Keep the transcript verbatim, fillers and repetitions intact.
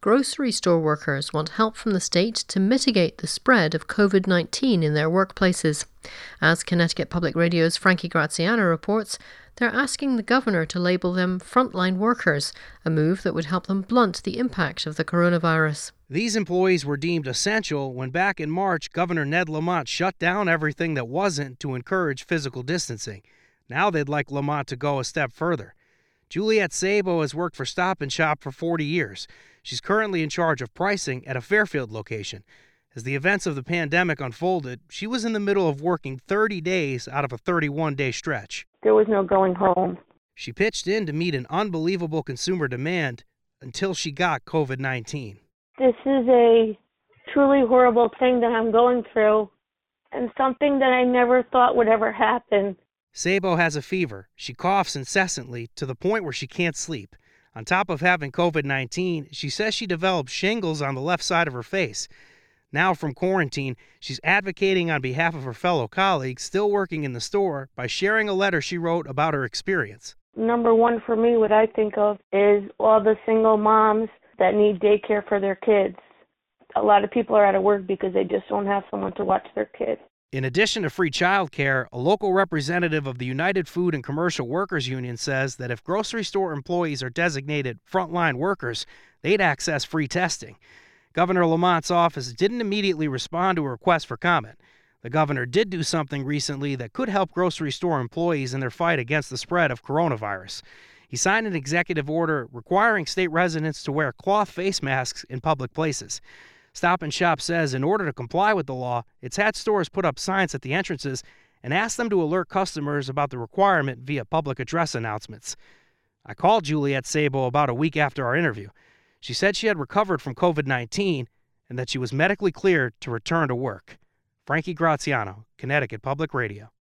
Grocery store workers want help from the state to mitigate the spread of covid nineteen in their workplaces. As Connecticut Public Radio's Frankie Graziano reports, they're asking the governor to label them frontline workers, a move that would help them blunt the impact of the coronavirus. These employees were deemed essential when back in March, Governor Ned Lamont shut down everything that wasn't to encourage physical distancing. Now they'd like Lamont to go a step further. Juliette Sabo has worked for Stop and Shop for forty years. She's currently in charge of pricing at a Fairfield location. As the events of the pandemic unfolded, she was in the middle of working thirty days out of a thirty-one day stretch. There was no going home. She pitched in to meet an unbelievable consumer demand until she got covid nineteen. This is a truly horrible thing that I'm going through, and something that I never thought would ever happen. Sabo has a fever. She coughs incessantly to the point where she can't sleep. On top of having covid nineteen, she says she developed shingles on the left side of her face. Now from quarantine, she's advocating on behalf of her fellow colleagues still working in the store by sharing a letter she wrote about her experience. Number one for me, what I think of is all the single moms that need daycare for their kids. A lot of people are out of work because they just don't have someone to watch their kids. In addition to free childcare, a local representative of the United Food and Commercial Workers Union says that if grocery store employees are designated frontline workers, they'd access free testing. Governor Lamont's office didn't immediately respond to a request for comment. The governor did do something recently that could help grocery store employees in their fight against the spread of coronavirus. He signed an executive order requiring state residents to wear cloth face masks in public places. Stop and Shop says in order to comply with the law, it's had stores put up signs at the entrances and asked them to alert customers about the requirement via public address announcements. I called Juliette Sabo about a week after our interview. She said she had recovered from covid nineteen and that she was medically cleared to return to work. Frankie Graziano, Connecticut Public Radio.